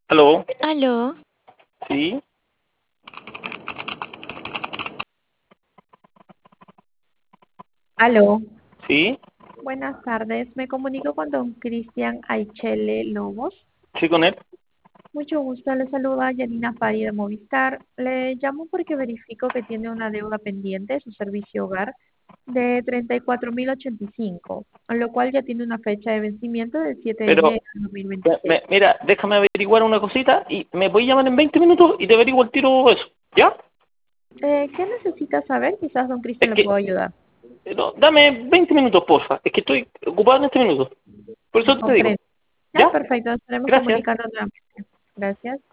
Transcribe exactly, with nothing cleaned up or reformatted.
¿Aló? Aló, ¿Sí? Aló, ¿Sí? buenas tardes. Me comunico con don Cristian Aichele Lobos. ¿Sí con él? Mucho gusto, le saluda Yanina Pari de Movistar. Le llamo porque verifico que tiene una deuda pendiente de su servicio hogar de treinta y cuatro mil ochenta y cinco, lo cual ya tiene una fecha de vencimiento del siete de Pero, enero de dos mil me- veintiséis. me- mira, déjame averiguar una cosita y me voy a llamar en veinte minutos y te averiguo el tiro eso. ¿Ya? Eh, ¿qué necesita saber? Quizás don Es Cristian le que, pueda ayudar. no, dame veinte minutos, porfa. Es que estoy ocupado en este minuto. Por eso te digo. Comprende. Ya, ¿Ya? perfecto. Estaremos Gracias. comunicando nuevamente. Gracias.